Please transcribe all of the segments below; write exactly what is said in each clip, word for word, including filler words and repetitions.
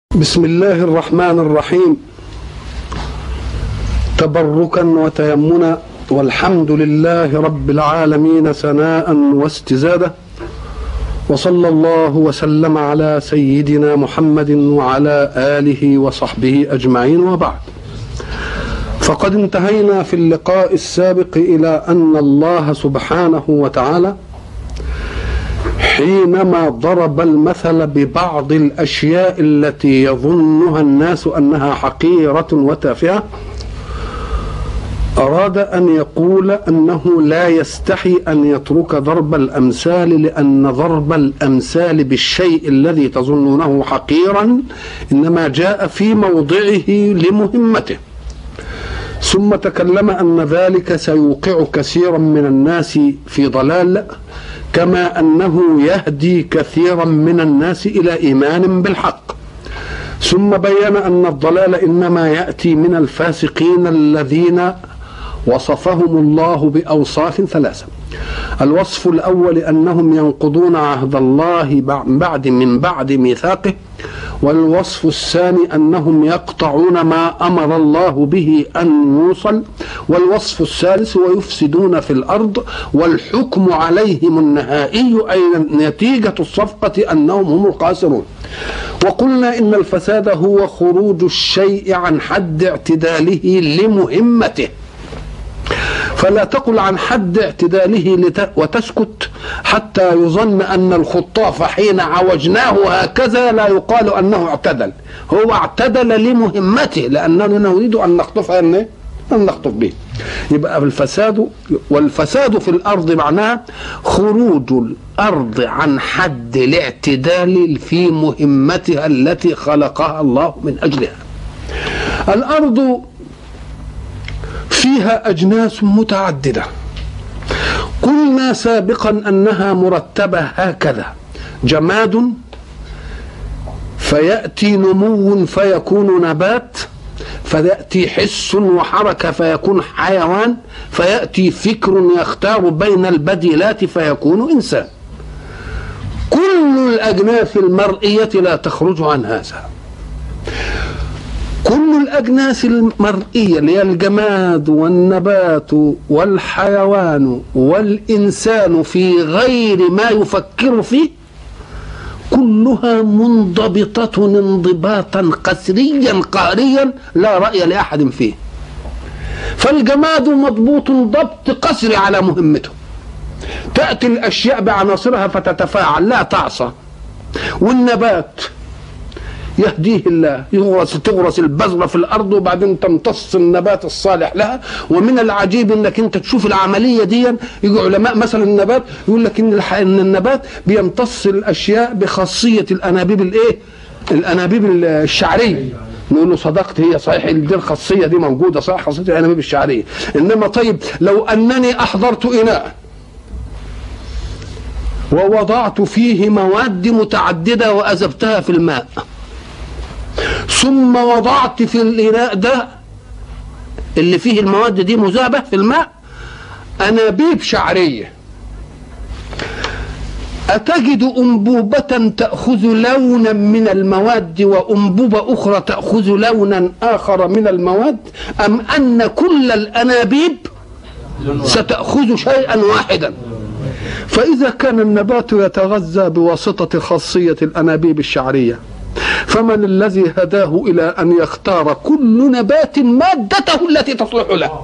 بسم الله الرحمن الرحيم. تبركا وتيمنا، والحمد لله رب العالمين ثناء واستزاده، وصلى الله وسلم على سيدنا محمد وعلى آله وصحبه أجمعين، وبعد. فقد انتهينا في اللقاء السابق إلى أن الله سبحانه وتعالى حينما ضرب المثل ببعض الأشياء التي يظنها الناس أنها حقيرة وتافهة، أراد أن يقول أنه لا يستحي أن يترك ضرب الأمثال، لأن ضرب الأمثال بالشيء الذي تظنونه حقيرا إنما جاء في موضعه لمهمته. ثم تكلم أن ذلك سيوقع كثيرا من الناس في ضلال، كما أنه يهدي كثيرا من الناس إلى إيمان بالحق. ثم بين أن الضلال إنما يأتي من الفاسقين الذين وصفهم الله بأوصاف ثلاثة. الوصف الأول أنهم ينقضون عهد الله بعد من بعد ميثاقه، والوصف الثاني أنهم يقطعون ما أمر الله به أن يوصل، والوصف الثالث ويفسدون في الأرض، والحكم عليهم النهائي أي نتيجة الصفقة أنهم هم الخاسرون. وقلنا إن الفساد هو خروج الشيء عن حد اعتداله لمهمته، فلا تقل عن حد اعتداله وتسكت حتى يظن أن الخطاف حين عوجناه هكذا لا يقال أنه اعتدل. هو اعتدل لمهمته، لأننا نريد أن نخطف أن نخطف به. يبقى الفساد، والفساد في الأرض معناه خروج الأرض عن حد الاعتدال في مهمتها التي خلقها الله من أجلها. الأرض فيها أجناس متعددة، قلنا سابقا أنها مرتبة هكذا: جماد فيأتي نمو فيكون نبات، فيأتي حس وحركة فيكون حيوان، فيأتي فكر يختار بين البديلات فيكون إنسان. كل الأجناس المرئية لا تخرج عن هذا. كل الأجناس المرئية اللي هي الجماد والنبات والحيوان والإنسان في غير ما يفكر فيه، كلها منضبطة انضباطا قسريا قهريا لا رأي لأحد فيه. فالجماد مضبوط ضبط قسري على مهمته، تأتي الأشياء بعناصرها فتتفاعل لا تعصى. والنبات يهديه الله، يغرس تغرس البذرة في الأرض وبعدين تمتص النبات الصالح لها. ومن العجيب انك انت تشوف العملية دي، يجوا علماء مثلا النبات يقول لك ان ان النبات بيمتص الاشياء بخاصية الانابيب الايه؟ الانابيب الشعرية. نقول له صدقت، هي صحيح دي الخاصية دي موجودة، صح، خاصية الانابيب الشعرية. انما طيب لو انني احضرت اناء ووضعت فيه مواد متعددة وأذبتها في الماء، ثم وضعت في الإناء ده اللي فيه المواد دي مذابة في الماء أنابيب شعرية، أتجد أنبوبة تأخذ لونا من المواد وأنبوبة أخرى تأخذ لونا آخر من المواد، أم أن كل الأنابيب ستأخذ شيئا واحدا؟ فإذا كان النبات يتغذى بواسطة خاصية الأنابيب الشعرية، فمن الذي هداه إلى أن يختار كل نبات مادته التي تصلح له؟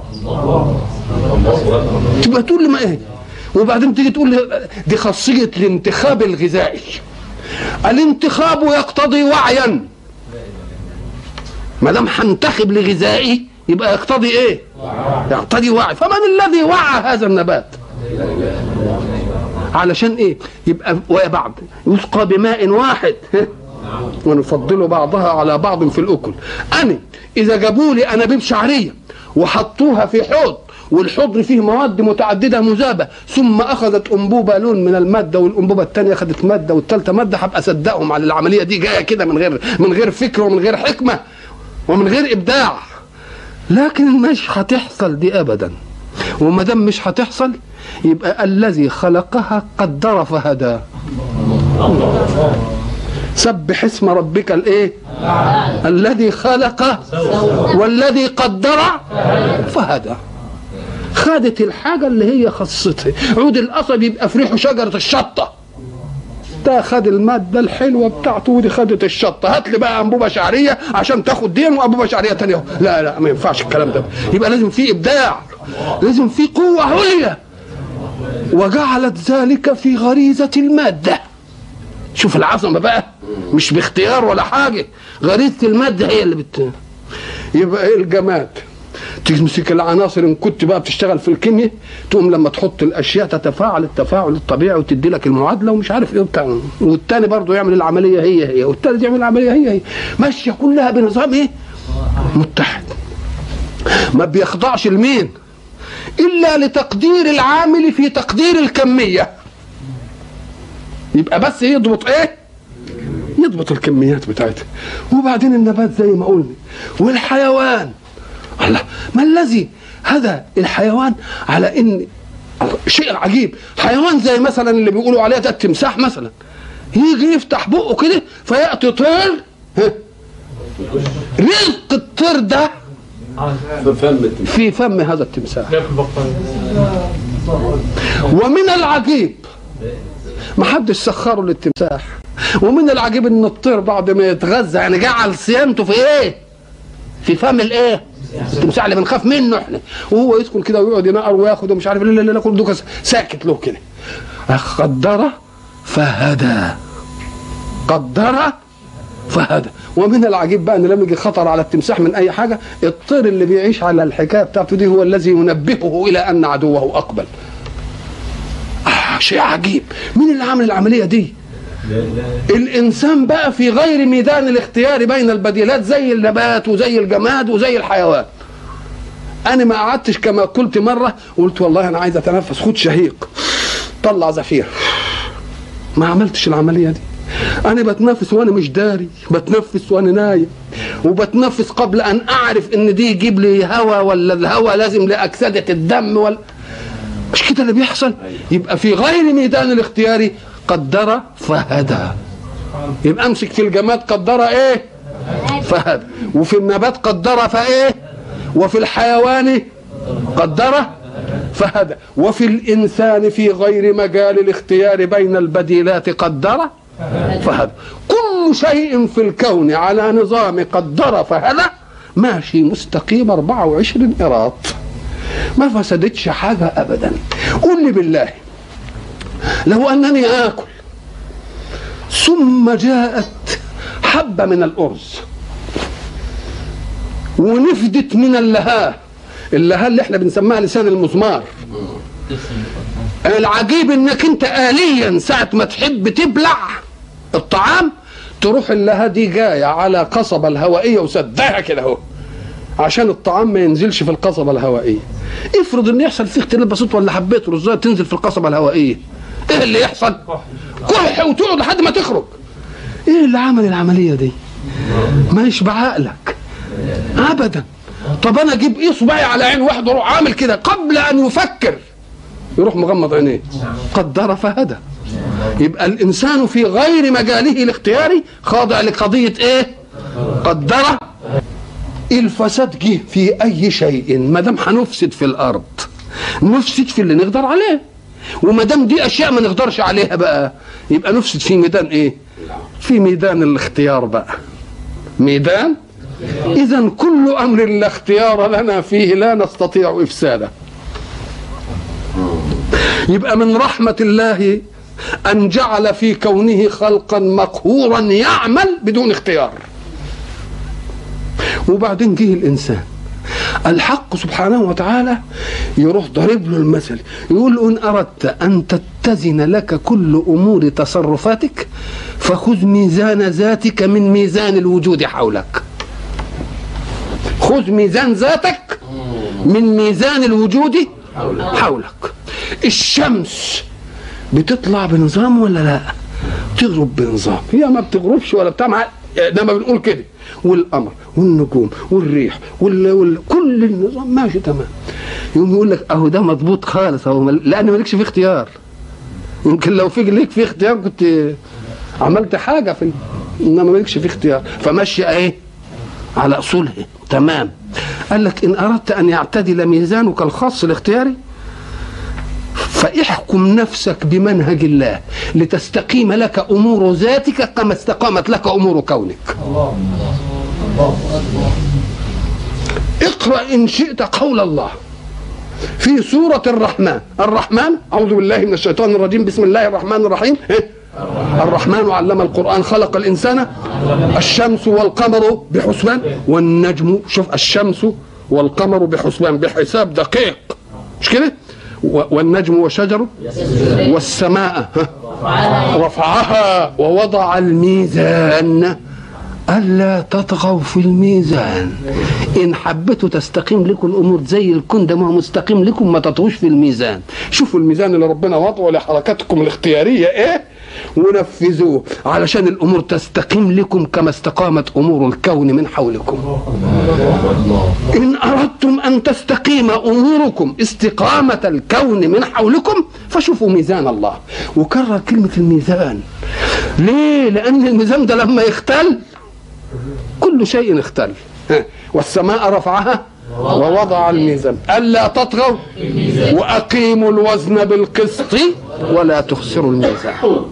تبقى تقول لي ما إيه؟ وبعدين تيجي تقول لي دي خاصية الانتخاب الغذائي. الانتخاب يقتضي وعيا، ما دام هنتخب لغذائي يبقى يقتضي إيه؟ يقتضي وعي. فمن الذي وعى هذا النبات؟ علشان ايه؟ يبقى وبعض يسقى بماء واحد ونفضل بعضها على بعض في الأكل. أنا إذا جابوا لي أنابيب شعرية وحطوها في حوض، والحوض فيه مواد متعددة مذابة، ثم أخذت أنبوبة لون من المادة والأنبوبة الثانية أخذت مادة والثالثة مادة، هبقى أصدقهم على العملية دي جاية كده من غير من غير فكر ومن غير حكمة ومن غير إبداع. لكن مش هتحصل دي أبدا. وما دام مش هتحصل يبقى الذي خلقها قدر فهدى. سبح اسم ربك الايه الذي خلق والذي قدر فهدى. خدت الحاجه اللي هي خاصتها. عود القصب يبقى في ريحه شجره الشطه، ده خد الماده الحلوه بتاعته ودي خدت الشطه. هات لي بقى انبوبه شعريه عشان تاخد دين وانبوبه شعريه ثانيه. لا لا ما ينفعش الكلام ده. يبقى لازم في ابداع، لازم في قوه عليا. وجعلت ذلك في غريزه الماده. شوف العظمه بقى، مش باختيار ولا حاجه، غريزه الماده هي اللي بت. يبقى ايه الجماد؟ تمسك العناصر ان كنت بقى بتشتغل في الكيمياء، تقوم لما تحط الاشياء تتفاعل التفاعل الطبيعي وتدي لك المعادله ومش عارف ايه وبتاع، والتاني برضه يعمل العمليه هي هي، والتالت يعمل العمليه هي هي، ماشيه كلها بنظام ايه؟ متحد. ما بيخضعش لمين؟ الا لتقدير العامل في تقدير الكميه. يبقى بس يضبط ايه؟ يضبط الكميات بتاعتها. وبعدين النبات زي ما قلنا، والحيوان. الله، ما الذي هذا الحيوان على ان شيء عجيب. حيوان زي مثلا اللي بيقولوا عليه ده التمساح مثلا، يجي يفتح بقه كده فياتي طير، رزق الطير ده في فم هذا التمساح. ومن العجيب ما حدش سخره للتمساح. ومن العجيب ان الطير بعد ما يتغذى يعني جعل صيانته في ايه؟ في فم الايه؟ التمساح اللي بنخاف منه احنا. وهو يدخل كده ويقعد ينقر وياخد ومش عارف لا لا لا كل ده ساكت له كده. قدر فهدى. قدر فهدى. ومن العجيب بقى ان لما يجي خطر على التمساح من اي حاجه، الطير اللي بيعيش على الحكايه بتاعته دي هو الذي ينبهه الى ان عدوه اقبل. آه شيء عجيب. مين اللي عمل العمليه دي؟ الانسان بقى في غير ميدان الاختيار بين البديلات زي النبات وزي الجماد وزي الحيوان. انا ما قعدتش كما قلت مره قلت والله انا عايز اتنفس، خد شهيق طلع زفير. ما عملتش العمليه دي. انا بتنفس وانا مش داري، بتنفس وانا نايم، وبتنفس قبل ان اعرف ان دي يجيب لي هواء ولا الهواء لازم لاكسده الدم ولا مش كده اللي بيحصل. يبقى في غير ميدان الاختيار قدر فهدى. يبقى امسك في الجماد قدر ايه؟ فهدى. وفي النبات قدر فايه؟ وفي الحيوان قدر فهدى. وفي الانسان في غير مجال الاختيار بين البديلات قدر فهدى. كل شيء في الكون على نظام قدر فهدى ماشي مستقيم أربعة وعشرين قيراط، ما فسدتش حاجه ابدا. قل لي بالله لو أنني آكل ثم جاءت حبة من الأرز ونفدت من اللهاه، اللهاه اللي احنا بنسميها لسان المزمار. العجيب انك انت آليا ساعة ما تحب تبلع الطعام تروح اللهاه دي جاية على قصبة الهوائية وسدها كده اهو عشان الطعام ما ينزلش في القصبة الهوائية. افرض ان يحصل فيه اختلاف بسيط ولا حبيت رزاية تنزل في القصبة الهوائية، ايه اللي يحصل؟ كح وتقعد لحد ما تخرج. ايه اللي عمل العمليه دي؟ ما يشبع عقلك ابدا. طب انا اجيب ايه صباعي على عين واحد واروح عامل كده قبل ان يفكر يروح مغمض عينيه. قدر فهدى. يبقى الانسان في غير مجاله الاختياري خاضع لقضيه ايه؟ قدر. الفساد جه في اي شيء ما دام هنفسد في الارض نفسد في اللي نقدر عليه، وما دام دي اشياء ما نقدرش عليها بقى يبقى نفسد في ميدان ايه؟ في ميدان الاختيار بقى. ميدان اذا كل امر لا اختيار لنا فيه لا نستطيع افساده. يبقى من رحمه الله ان جعل في كونه خلقا مقهورا يعمل بدون اختيار. وبعدين جه الانسان الحق سبحانه وتعالى يروح ضرب له المثل يقول ان اردت ان تتزن لك كل امور تصرفاتك فخذ ميزان ذاتك من ميزان الوجود حولك. خذ ميزان ذاتك من ميزان الوجود حولك. الشمس بتطلع بنظام ولا لا؟ تغرب بنظام. هي ما بتغربش ولا بتاع، انما بنقول كده. والقمر والنجوم والريح وال... وال... كل النظام ماشي تمام. يقوم يقول لك اهو ده مضبوط خالص اهو، لان مالكش فيه اختيار. يمكن لو في ليك فيه اختيار كنت عملت حاجه في انما مالكش فيه اختيار، فمشي ايه على اصوله. تمام. قال لك ان اردت ان يعتدل ميزانك الخاص الاختياري فاحكم نفسك بمنهج الله لتستقيم لك امور ذاتك كما استقامت لك امور كونك. الله الله الله. اقرأ ان شئت قول الله في سورة الرحمن. الرحمن، أعوذ بالله من الشيطان الرجيم، بسم الله الرحمن الرحيم. الرحمن علم القرآن خلق الإنسان. الشمس والقمر بحسبان والنجم، شوف الشمس والقمر بحسبان بحساب دقيق، مش كده؟ والنجم والشجر والسماء رفعها ووضع الميزان ألا تطغوا في الميزان. إن حبيتوا تستقيم لكم الأمور زي الكون ده ما هو مستقيم لكم، ما تطغوش في الميزان. شوفوا الميزان اللي ربنا وضعه لحركاتكم الاختيارية إيه، ونفذوه علشان الأمور تستقيم لكم كما استقامت أمور الكون من حولكم. إن أردتم أن تستقيم أموركم استقامة الكون من حولكم فشوفوا ميزان الله. وكرر كلمة الميزان ليه؟ لأن الميزان ده لما يختل كل شيء اختل. والسماء رفعها ووضع الميزان ألا تطغوا وأقيموا الوزن بالقسط ولا تخسروا الميزان.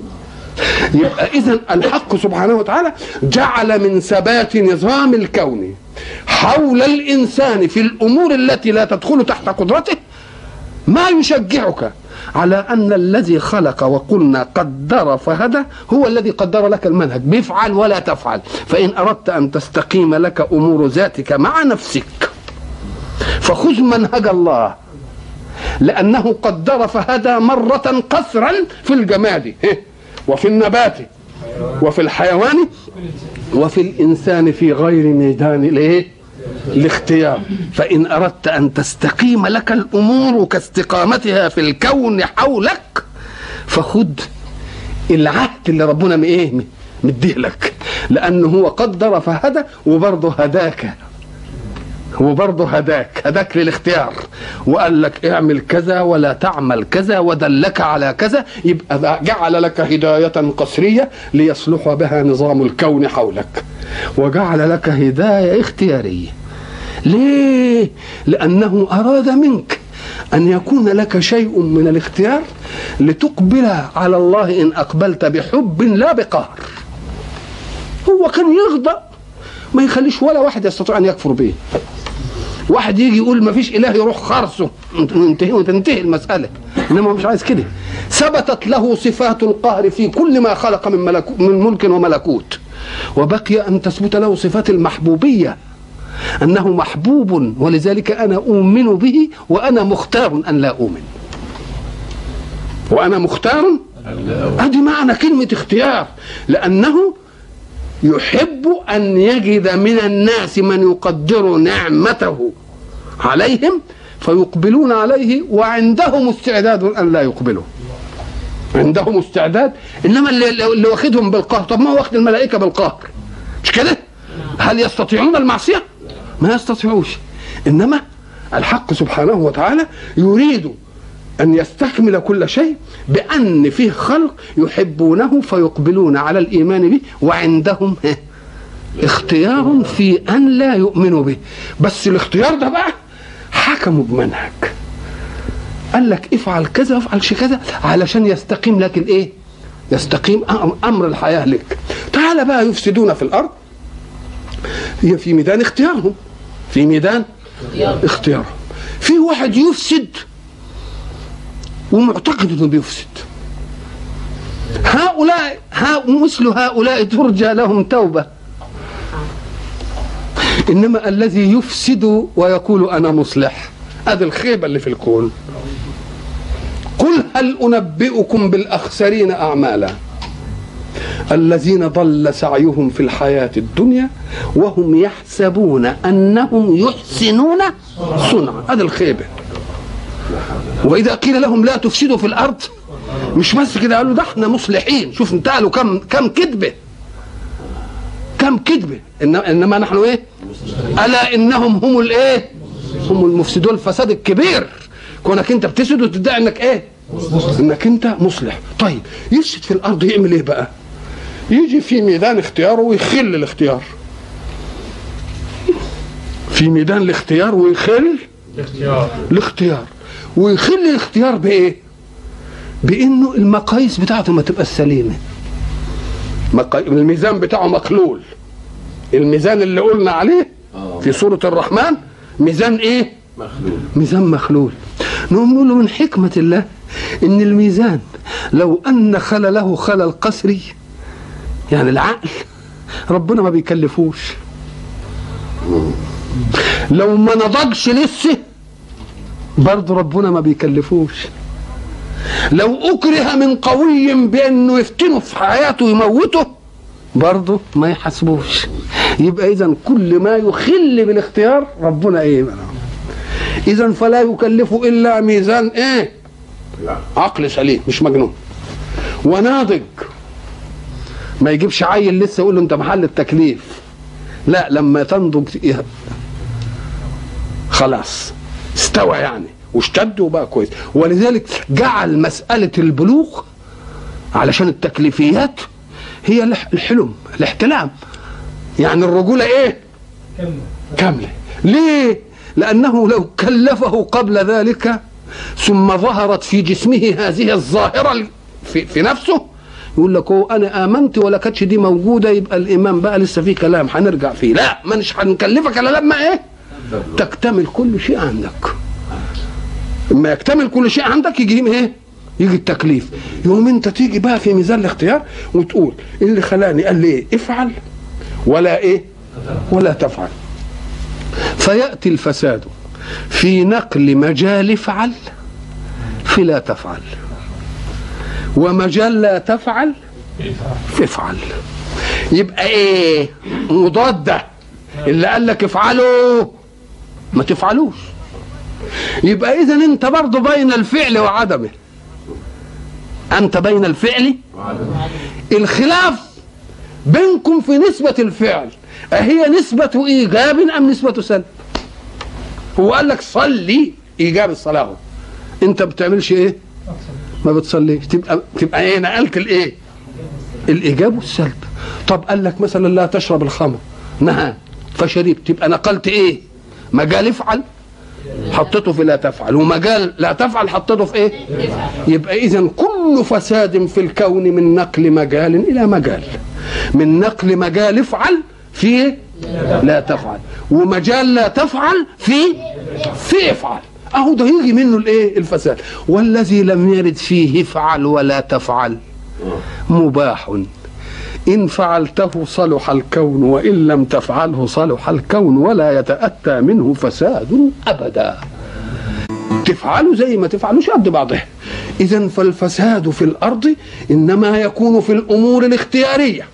يبقى إذن الحق سبحانه وتعالى جعل من ثبات نظام الكون حول الإنسان في الأمور التي لا تدخل تحت قدرته ما يشجعك على أن الذي خلق وقلنا قدر فهدى هو الذي قدر لك المنهج، بيفعل ولا تفعل. فإن أردت أن تستقيم لك أمور ذاتك مع نفسك فخذ منهج الله، لأنه قدر فهدى مرة قصرا في الجماد وفي النبات وفي الحيوان وفي الإنسان في غير ميدان الايه الاختيار. فإن أردت أن تستقيم لك الأمور كاستقامتها في الكون حولك فخذ العهد اللي ربنا ايه مديه لك، لأنه هو قدر فهدى وبرضه هداك، هو برضه هداك هداك للاختيار وقال لك اعمل كذا ولا تعمل كذا ودلك على كذا. يبقى جعل لك هداية قسرية ليصلح بها نظام الكون حولك، وجعل لك هداية اختيارية. ليه؟ لأنه أراد منك أن يكون لك شيء من الاختيار لتقبل على الله إن أقبلت بحب لا بقهر. هو كان يغضب ما يخليش ولا واحد يستطيع أن يكفر به. واحد يجي يقول ما فيش إله يروح خرصه وتنتهي المسألة، إنما مش عايز كده. ثبتت له صفات القهر في كل ما خلق من, ملكو من ملك وملكوت، وبقي أن تثبت له صفات المحبوبية أنه محبوب، ولذلك أنا أؤمن به وأنا مختار أن لا أؤمن، وأنا مختار. هذه معنى كلمة اختيار، لأنه يحب أن يجد من الناس من يقدر نعمته عليهم فيقبلون عليه وعندهم استعداد أن لا يقبلوا، عندهم استعداد. إنما اللي, اللي واخدهم بالقهر، طب ما هو واخد الملائكة بالقهر مش كده؟ هل يستطيعون المعصية؟ ما يستطيعوش. إنما الحق سبحانه وتعالى يريد أن يستكمل كل شيء بأن فيه خلق يحبونه فيقبلون على الإيمان به وعندهم اختيار في أن لا يؤمنوا به. بس الاختيار ده بقى حكموا بمنهج، قال لك افعل كذا افعل شيء كذا علشان يستقيم لك الايه؟ يستقيم أمر الحياة لك. تعال بقى يفسدون في الأرض، هي في ميدان اختيارهم، في ميدان اختيارهم. في واحد يفسد ومعتقد انه بيفسد. هؤلاء مثل هؤلاء ترجى لهم توبة، انما الذي يفسد ويقول انا مصلح، هذه الخيبة اللي في الكون. قل هل انبئكم بالاخسرين اعمالا الذين ضل سعيهم في الحياة الدنيا وهم يحسبون انهم يحسنون صنعا. هذه الخيبة. وإذا قيل لهم لا تفسدوا في الأرض مش بس كده، قالوا ده احنا مصلحين. شوف انتقلوا كم كم كذبة كم كذبة. إنما نحن إيه؟ ألا إنهم هم الإيه؟ هم المفسدون. الفساد الكبير كونك أنت بتفسد وتدعي إنك إيه؟ إنك أنت مصلح. طيب يفسد في الأرض يعمل إيه بقى؟ يجي في ميدان اختياره ويخل الاختيار، في ميدان الاختيار ويخل الاختيار الاختيار ويخل الاختيار بايه؟ بانه المقاييس بتاعته ما تبقى سليمه، مقا... الميزان بتاعه مخلول. الميزان اللي قلنا عليه في سورة الرحمن ميزان ايه؟ مخلول. ميزان مخلول. نقوم نقول له من حكمة الله ان الميزان لو ان خلله خلل قسري، يعني العقل ربنا ما بيكلفوش، لو ما نضجش لسه برضه ربنا ما بيكلفوش، لو اكره من قوي بانه يفتنه في حياته يموته برضه ما يحاسبوش. يبقى اذا كل ما يخل بالاختيار ربنا ايه؟ اذا فلا يكلف الا ميزان ايه؟ عقل سليم مش مجنون وناضج، ما يجيبش عيل لسه يقول له انت محل التكليف، لا لما تنضج خلاص استوى يعني واشتد وبقى كويس. ولذلك جعل مسألة البلوغ علشان التكليفيات هي الحلم الاحتلام، يعني الرجولة ايه؟ كاملة. ليه؟ لأنه لو كلفه قبل ذلك ثم ظهرت في جسمه هذه الظاهرة في, في نفسه يقول لك هو أنا آمنت ولا كانتش دي موجودة، يبقى الإيمان بقى لسه فيه كلام هنرجع فيه. لا، ما مش هنكلفك إلا لما إيه؟ تكتمل كل شيء عندك. لما يكتمل كل شيء عندك يجي ايه؟ يجي التكليف. يوم انت تيجي بقى في ميزان الاختيار وتقول اللي خلاني قال لي ايه؟ افعل ولا ايه؟ ولا تفعل. فيأتي الفساد في نقل مجال افعل في لا تفعل، ومجال لا تفعل في افعل. يبقى ايه؟ مضادة. اللي قال لك افعلوا ما تفعلوش. يبقى اذا انت برضه بين الفعل وعدمه، انت بين الفعل وعدمه. الخلاف بينكم في نسبة الفعل، اهي نسبة ايجاب ام نسبة سلب؟ هو قال لك صلي ايجاب الصلاة، انت بتعملش ايه؟ ما بتصليش. تبقى تبقى ايه؟ نقلت الايه؟ الايجاب والسلب. طب قال لك مثلا لا تشرب الخمر، نهى فشربت، تبقى نقلت ايه؟ مجال افعل حطيته في لا تفعل، ومجال لا تفعل حطيته في ايه؟ يبقى اذا كل فساد في الكون من نقل مجال الى مجال، من نقل مجال افعل في لا تفعل، ومجال لا تفعل في في افعل. اهو ده يجي منه الايه؟ الفساد. والذي لم يرد فيه افعل ولا تفعل مباح، إن فعلته صلح الكون وإن لم تفعله صلح الكون ولا يتأتى منه فساد أبدا. تفعلوا زي ما تفعلوش قد بعضها. إذن فالفساد في الأرض إنما يكون في الأمور الاختيارية،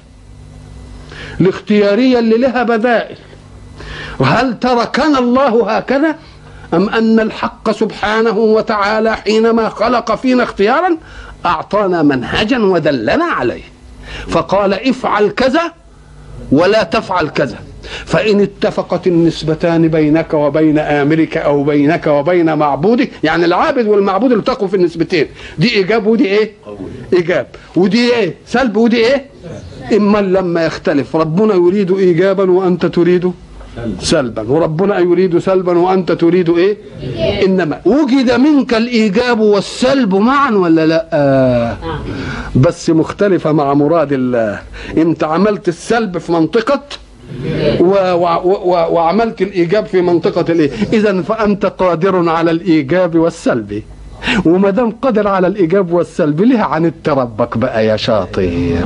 الاختيارية اللي لها بدائل. وهل تركنا الله هكذا أم أن الحق سبحانه وتعالى حينما خلق فينا اختيارا أعطانا منهجا ودلنا عليه، فقال افعل كذا ولا تفعل كذا، فإن اتفقت النسبتان بينك وبين آمرك أو بينك وبين معبودك، يعني العابد والمعبود التقوا في النسبتين، دي إيجاب ودي إيه؟ إيجاب، ودي إيه؟ سلب ودي إيه؟ إما لما يختلف ربنا يريد إيجابا وأنت تريد سلبا، وربنا يريد سلبا وأنت تريد إيه؟ إنما وجد منك الإيجاب والسلب معا ولا لا؟ آه. بس مختلفة مع مراد الله. أنت عملت السلب في منطقة و و و وعملت الإيجاب في منطقة الإيه؟ إذن فأنت قادر على الإيجاب والسلب، وما دام قادر على الإيجاب والسلب ليه عندت ربك بقى يا شاطر؟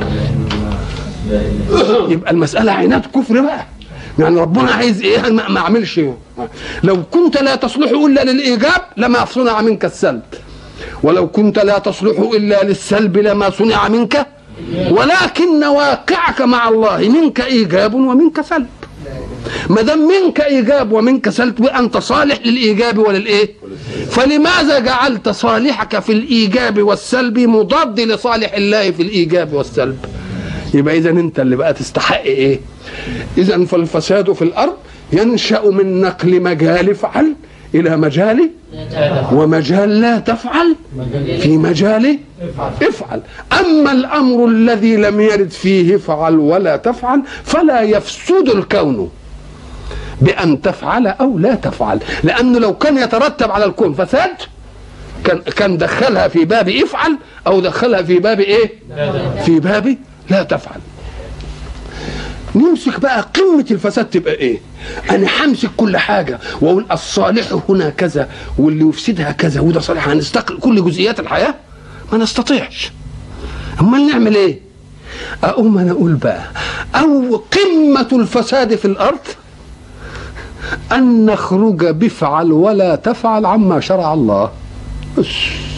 يبقى المسألة عناد كفر بقى. يعني ربنا عايز ايه؟ ما اعملش. لو كنت لا تصلح الا للايجاب لما صنع منك السلب، ولو كنت لا تصلح الا للسلب لما صنع منك، ولكن واقعك مع الله منك ايجاب ومنك سلب. ما دام منك ايجاب ومنك سلب انت صالح للايجاب وللايه؟ فلماذا جعلت صالحك في الايجاب والسلب مضاد لصالح الله في الايجاب والسلب؟ يبقى اذا انت اللي بقى تستحق ايه؟ اذا فالفساد في الارض ينشأ من نقل مجال افعل الى مجال ومجال لا تفعل في مجال افعل. اما الامر الذي لم يرد فيه فعل ولا تفعل فلا يفسد الكون بان تفعل او لا تفعل، لانه لو كان يترتب على الكون فساد كان كان دخلها في باب افعل او دخلها في باب ايه؟ في باب لا تفعل. نمسك بقى قمة الفساد تبقى ايه؟ انا همسك كل حاجة واقول الصالح هنا كذا واللي يفسدها كذا وده صالح، هنستقل كل جزئيات الحياة؟ ما نستطيعش. امال نعمل ايه؟ اقوم انا اقول بقى او قمة الفساد في الارض ان نخرج بفعل ولا تفعل عما شرع الله. بس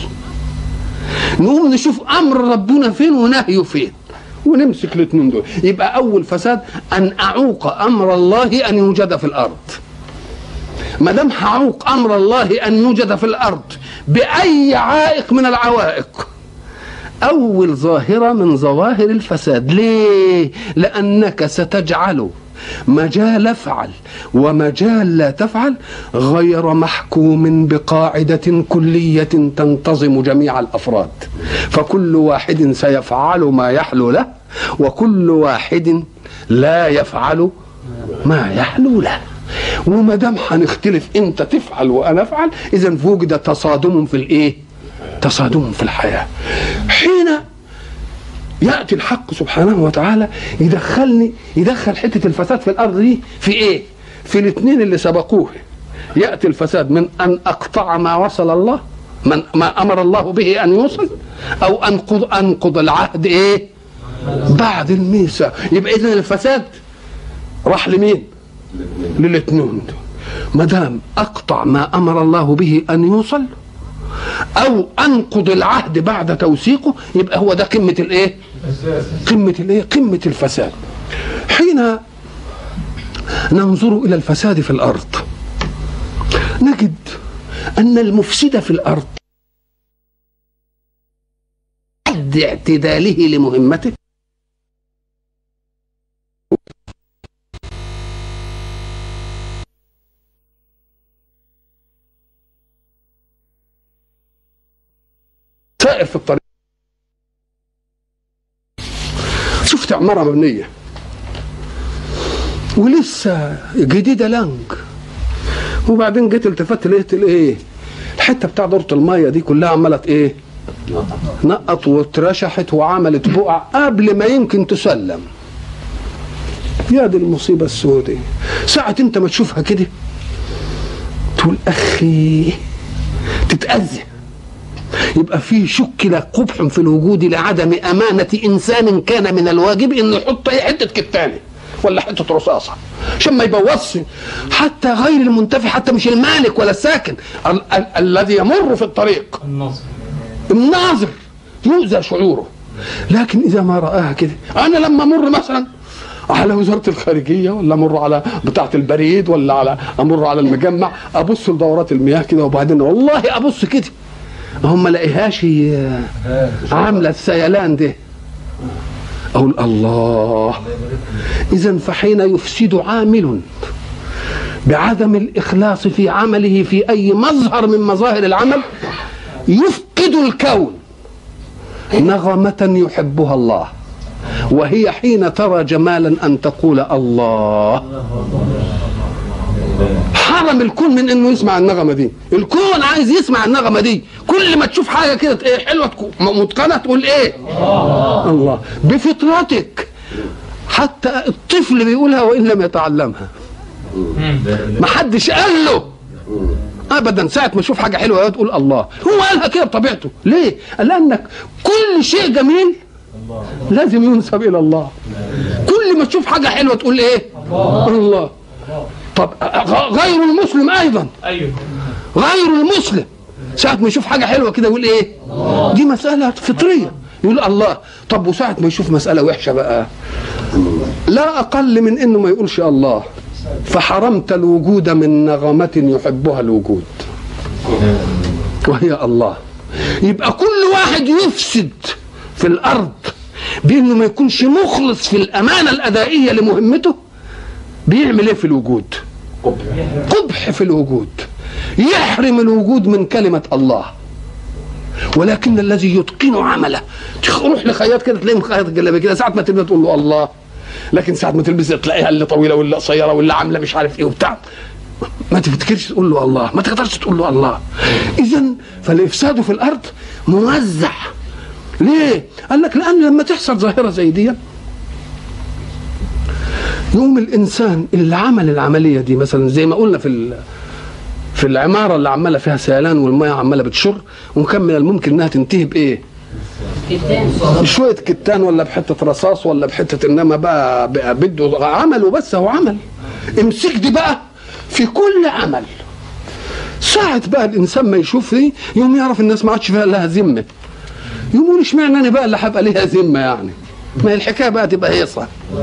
نقوم نشوف امر ربنا فين ونهيه فين ونمسك الاثنين دول. يبقى اول فساد ان اعوق امر الله ان يوجد في الارض. ما دام هعوق امر الله ان يوجد في الارض باي عائق من العوائق، اول ظاهره من ظواهر الفساد. ليه؟ لانك ستجعل مجال افعل ومجال لا تفعل غير محكوم بقاعدة كلية تنتظم جميع الأفراد، فكل واحد سيفعل ما يحلو له وكل واحد لا يفعل ما يحلو له. وما دام هنختلف انت تفعل وانا افعل، اذا وجد تصادم في الايه؟ تصادم في الحياة. حين يأتي الحق سبحانه وتعالى يدخلني يدخل حتة الفساد في الأرض دي في إيه؟ في الاثنين اللي سبقوه. يأتي الفساد من أن أقطع ما وصل الله، من ما أمر الله به أن يوصل، أو أنقض أنقض العهد إيه؟ بعد الميثاق. يبقى إذن الفساد راح لمين؟ للاثنين. ما دام أقطع ما أمر الله به أن يوصل او انقض العهد بعد توثيقه، يبقى هو ده قمه الايه؟ قمه الايه؟ قمه الفساد. حين ننظر الى الفساد في الارض نجد ان المفسد في الارض قد اعتداله لمهمته سائر في الطريق. شفت عمارة مبنية ولسه جديدة لانج، وبعدين جيت التفت لقيت الايه؟ الحته بتاع دورة الميه دي كلها عملت ايه؟ نقط واترشحت وعملت بقع قبل ما يمكن تسلم. يا دي المصيبة السوداء. ساعة انت ما تشوفها كده تقول اخي تتأذى. يبقى في شكل قبح في الوجود لعدم أمانة إنسان كان من الواجب إنه يحط أي حتة كتانة ولا حتة رصاصة عشان ما يبوظش حتى غير المنتفع، حتى مش المالك ولا الساكن، ال- ال- الذي يمر في الطريق الناظر الناظر يؤذى شعوره. لكن إذا ما رآها كده، أنا لما أمر مثلا على وزارة الخارجية ولا أمر على بتاعة البريد ولا على أمر على المجمع، أبص لدورات المياه كده وبعدين والله أبص كده هم ما لاقيهاش عامله السيلان ده، اقول الله. اذا فحين يفسد عامل بعدم الاخلاص في عمله في اي مظهر من مظاهر العمل يفقد الكون نغمه يحبها الله، وهي حين ترى جمالا ان تقول الله. حرم الكون من انه يسمع النغمه دي. الكون عايز يسمع النغمه دي. كل ما تشوف حاجه كده ايه حلوه متقنه تقول ايه؟ الله. الله بفطرتك. حتى الطفل بيقولها وان لم يتعلمها. ما حدش قال له ابدا. ساعه ما يشوف حاجه حلوه تقول الله. هو قالها كده بطبيعته. ليه؟ قال لانك كل شيء جميل لازم ينسب الى الله. كل ما تشوف حاجه حلوه تقول ايه؟ الله, الله. طب غير المسلم ايضا. ايوه غير المسلم ساعه ما يشوف حاجه حلوه كده يقول ايه؟ الله. دي مساله فطريه يقول الله. طب وساعه ما يشوف مساله وحشه بقى لا اقل من انه ما يقولش الله، فحرمت الوجود من نغمه يحبها الوجود وهي الله. يبقى كل واحد يفسد في الارض بانه ما يكونش مخلص في الامانه الادائيه لمهمته بيعمل ايه في الوجود؟ قبح في الوجود. يحرم الوجود من كلمة الله ولكن الذي يتقن عمله تروح لخياط كده تلاقيه مخيط الجلابيه كده، ساعه ما تلبس تقول له الله، لكن ساعه ما تلبس تلاقيها اللي طويله واللي قصيره واللي عامله مش عارف ايه وبتاع، ما تفتكرش تقول له الله، ما تقدرش تقول له الله. اذا فالافساد في الارض موزع. ليه؟ قال لك لان لما تحصل ظاهره زي دي يقوم الانسان اللي عمل العمليه دي، مثلا زي ما قلنا في في العماره اللي عماله فيها سيلان والميه عماله بتشر، وكان من الممكن انها تنتهي بايه؟ بشويه كتان ولا بحته رصاص ولا بحته، انما بقى, بقى بده عمل وبس. هو عمل. امسك دي بقى في كل عمل. ساعة بقى الانسان ما يشوف دي يوم يعرف الناس ما عادش فيها لها ذمه، يقول اشمعنى انا بقى اللي هبقى ليها ذمه يعني؟ ما هي الحكايه بقى تبقى هيصه،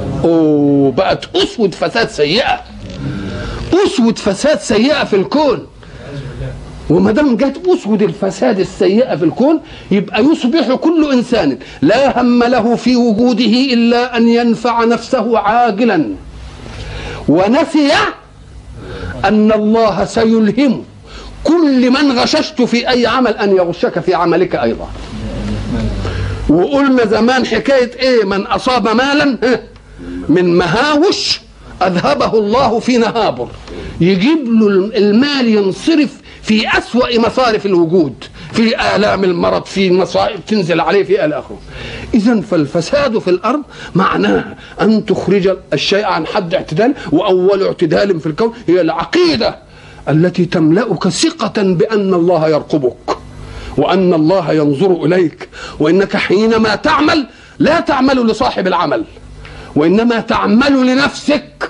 وبقت اسود فساد سيئه، اسود فساد سيئه في الكون. وما دام جت اسود الفساد السيئه في الكون يبقى يصبح كل انسان لا هم له في وجوده الا ان ينفع نفسه عاجلا، ونسي ان الله سيلهم كل من غششت في اي عمل ان يغشك في عملك ايضا. وقلنا زمان حكايه ايه؟ من اصاب مالا من مهاوش اذهبه الله في نهابر. يجيب له المال ينصرف في أسوأ مصارف الوجود، في آلام المرض، في مصائب تنزل عليه، في إلى آخره. إذن فالفساد في الأرض معناه أن تخرج الشيء عن حد اعتدال، وأول اعتدال في الكون هي العقيدة التي تملأك ثقة بأن الله يرقبك وأن الله ينظر إليك، وإنك حينما تعمل لا تعمل لصاحب العمل وإنما تعمل لنفسك،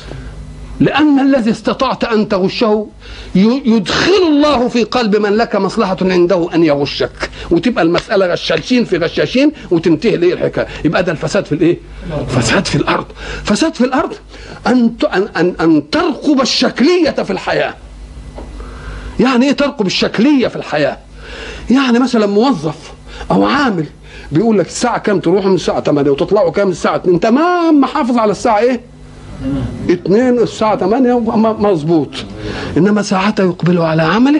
لأن الذي استطعت أن تغشه يدخل الله في قلب من لك مصلحة عنده أن يغشك، وتبقى المسألة غشاشين في غشاشين وتنتهي ليه الحكاية. يبقى ده الفساد في الإيه؟ فساد في الأرض. فساد في الأرض أن أن أن ترقب الشكلية في الحياة. يعني إيه ترقب الشكلية في الحياة؟ يعني مثلا موظف أو عامل بيقول لك الساعة كام تروحوا من الساعة ثمانية وتطلعوا كام الساعة اثنين، تمام، محافظ على الساعة إيه؟ اثنين الساعة ثمانية مظبوط. إنما ساعته يقبل على عمله.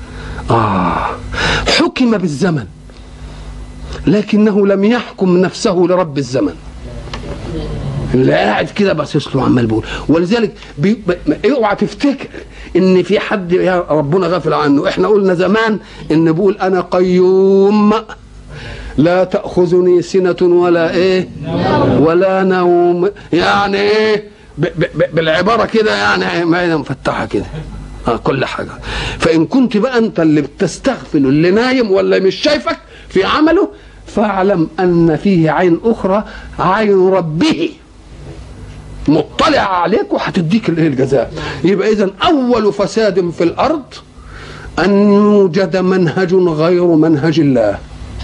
آه حكم بالزمن لكنه لم يحكم نفسه لرب الزمن. اللي قاعد كده باصص له عمال بيقول. ولذلك بي... اوعى تفتكر ان في حد يا ربنا غافل عنه. احنا قلنا زمان ان بيقول انا قيوم لا تأخذني سنة ولا ايه ولا نوم. يعني ايه ب... ب... بالعبارة كده يعني ما مفتحة كده آه كل حاجة. فإن كنت بقى أنت اللي بتستغفل اللي نايم ولا مش شايفك في عمله، فاعلم أن فيه عين أخرى، عين ربه مطلع عليك وهتديك الايه الجزاء. يبقى إذن أول فساد في الأرض أن يوجد منهج غير منهج الله،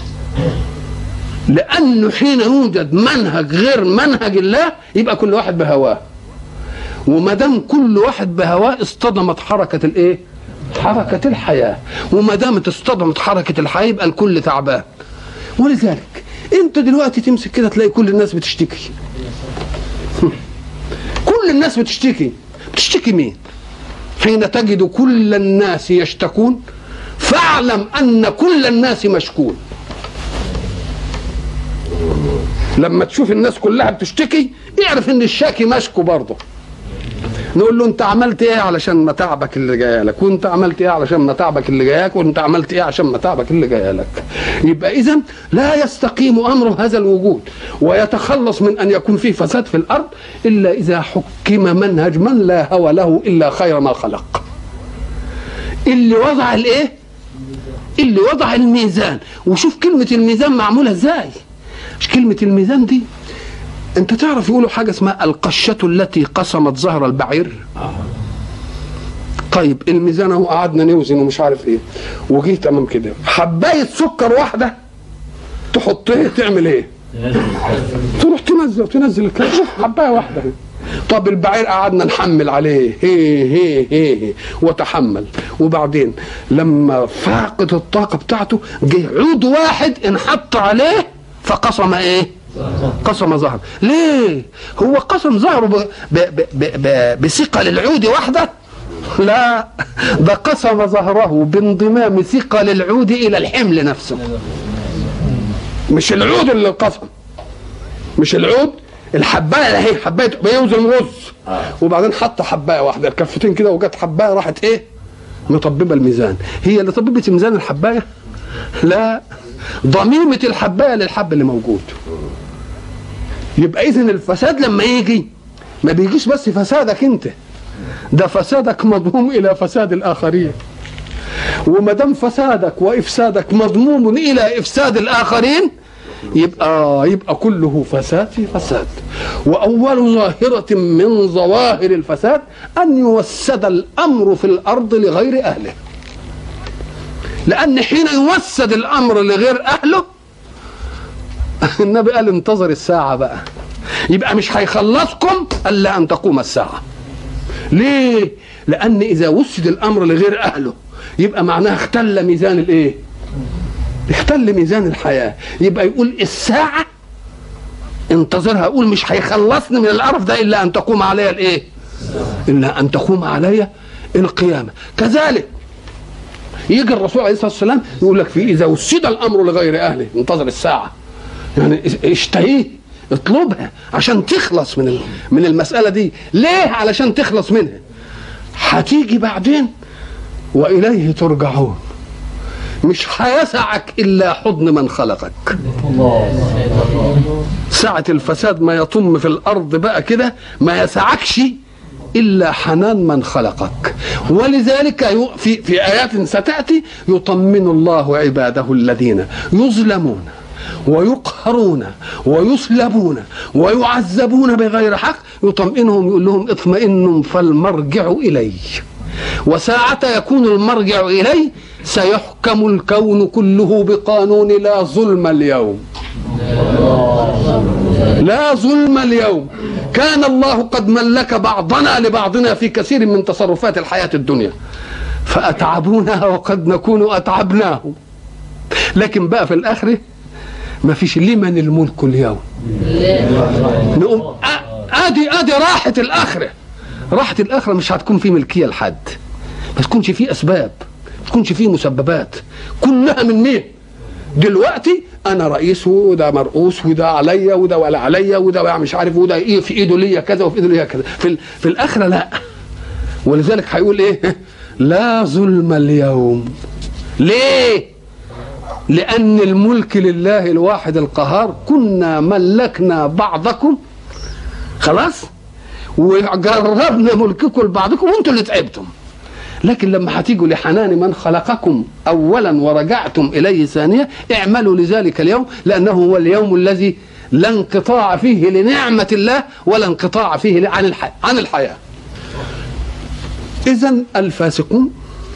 لأنه حين يوجد منهج غير منهج الله يبقى كل واحد بهواه، وما دام كل واحد بهواه اصطدمت حركة الايه؟ حركة الحياة، وما دامت اصطدمت حركة الحياة يبقى الكل تعبان. ولذلك انت دلوقتي تمسك كده تلاقي كل الناس بتشتكي. كل الناس بتشتكي. بتشتكي مين؟ حين تجد كل الناس يشتكون فاعلم ان كل الناس مشكون. لما تشوف الناس كلها بتشتكي اعرف ان الشاكي مشكو برضه. نقول له انت عملت ايه علشان متاعبك اللي جايالك، وانت عملت ايه علشان متاعبك اللي جاياك، وانت عملت ايه عشان متاعبك اللي جايالك. يبقى اذا لا يستقيم امر هذا الوجود ويتخلص من ان يكون فيه فساد في الارض الا اذا حكم منهج من لا هوى له الا خير ما خلق. اللي وضع الايه؟ اللي وضع الميزان. وشوف كلمة الميزان معمولة ازاي. مش كلمة الميزان دي انت تعرف يقولوا حاجة اسمها القشة التي قسمت ظهر البعير. طيب الميزان اهو قعدنا نوزن ومش عارف ايه، وجيت امام كده حباية سكر واحدة تحطيه تعمل ايه؟ تروح تنزل تنزل الكلام. شوف حباية واحدة. طب البعير قعدنا نحمل عليه هي هي هي وتحمل، وبعدين لما فاقت الطاقة بتاعته جه عود واحد انحط عليه فقسم ايه؟ قسم ظهر. ليه؟ هو قسم ظهره بثقل العود واحده؟ لا، ده قسم ظهره بانضمام ثقل العود الى الحمل نفسه. مش العود اللي قسم، مش العود، الحبايه اهي، حبايه بيوزن رز وبعدين حط حبايه واحده الكفتين كده وجت حبايه راحت ايه مطببه الميزان. هي اللي طببت ميزان الحبايه؟ لا، ضميمه الحبايه للحب اللي موجود. يبقى اذن الفساد لما يجي ما بيجيش بس فسادك انت، ده فسادك مضموم الى فساد الاخرين، وما دام فسادك وافسادك مضموم الى افساد الاخرين يبقى يبقى كله فساد في فساد. واول ظاهره من ظواهر الفساد ان يوسد الامر في الارض لغير اهله، لان حين يوسد الامر لغير اهله النبي قال انتظر الساعه بقى، يبقى مش هيخلصكم الا ان تقوم الساعه. ليه؟ لان اذا وسد الامر لغير اهله يبقى معناها اختل ميزان الايه؟ اختل ميزان الحياه. يبقى يقول الساعه انتظرها، اقول مش هيخلصني من القرف ده الا ان تقوم عليا الايه؟ الا ان تقوم عليا القيامه. كذلك يجي الرسول عليه الصلاه والسلام يقول لك في اذا وسد الامر لغير اهله انتظر الساعه، يعني اشتهيه اطلبها عشان تخلص من من المساله دي. ليه؟ علشان تخلص منها. هتيجي بعدين واليه ترجعون، مش هيسعك الا حضن من خلقك. ساعة الفساد ما يطم في الارض بقى كده ما يسعكش الا حنان من خلقك. ولذلك في في ايات ستاتي يطمن الله عباده الذين يظلمون ويقهرون ويسلبون ويعذبون بغير حق، يطمئنهم يقول لهم اطمئنوا فالمرجع إلي، وساعة يكون المرجع إلي سيحكم الكون كله بقانون لا ظلم اليوم. لا ظلم اليوم. كان الله قد ملك بعضنا لبعضنا في كثير من تصرفات الحياة الدنيا فأتعبونها وقد نكون أتعبناهم، لكن بقى في الآخرة ما فيش لمن الملك اليوم. نقوم ادي ادي راحه الاخره. راحه الاخره مش هتكون في ملكيه لحد، ما تكونش في اسباب، ما تكونش في مسببات، كلها من مين؟ دلوقتي انا رئيس وده مرؤوس وده عليا وده ولا عليا وده مش عارف وده ايه في ايده ليا كذا وفي ايده ليا كذا. في في الاخره لا. ولذلك هيقول ايه؟ لا ظلم اليوم. ليه؟ لأن الملك لله الواحد القهار. كنا ملكنا بعضكم خلاص وجربنا ملككم لبعضكم وانتم اللي تعبتم، لكن لما هتيجوا لحنان من خلقكم أولا ورجعتم إليه ثانية اعملوا لذلك اليوم، لأنه هو اليوم الذي لا انقطاع فيه لنعمة الله ولا انقطاع فيه عن الحياة عن الحياة. إذن الفاسقون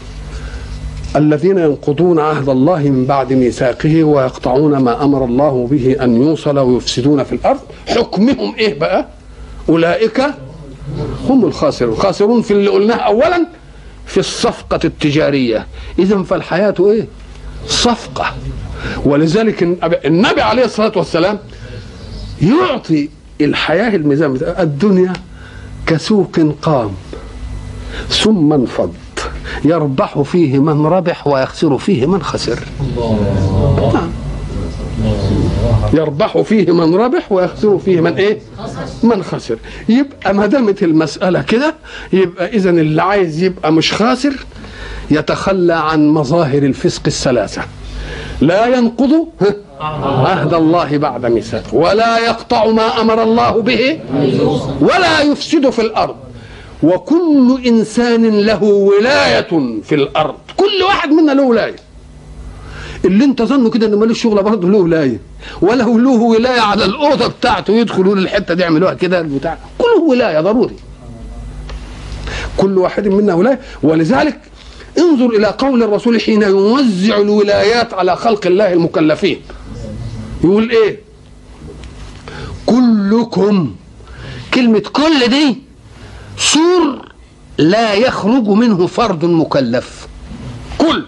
الذين ينقضون عهد الله من بعد ميثاقه ويقطعون ما أمر الله به أن يوصل ويفسدون في الأرض، حكمهم إيه بقى؟ أولئك هم الخاسرون. خاسرون في اللي قلناه أولا في الصفقة التجارية. إذن فالحياة إيه؟ صفقة. ولذلك النبي عليه الصلاة والسلام يعطي الحياة الميزان. الدنيا كسوق قام ثم انفض يربح فيه من ربح ويخسر فيه من خسر. نعم. يربح فيه من ربح ويخسر فيه من ايه؟ من خسر. يبقى ما دامت المسألة كده يبقى إذن اللي عايز يبقى مش خاسر يتخلى عن مظاهر الفسق الثلاثة. لا ينقض عهد الله بعد ميثاقه، ولا يقطع ما أمر الله به، ولا يفسد في الأرض. وكل إنسان له ولاية في الأرض. كل واحد منا له ولاية. اللي انت ظنه كده انه مالوش شغله برضه له ولايه، وله له ولايه على الاوضه بتاعته يدخلوا للحته دي يعملوها كده البتاع، كله ولايه ضروري. كل واحد منا ولايه. ولذلك انظر الى قول الرسول حين يوزع الولايات على خلق الله المكلفين يقول ايه؟ كلكم. كلمه كل دي سور لا يخرج منه فرد مكلف. كل.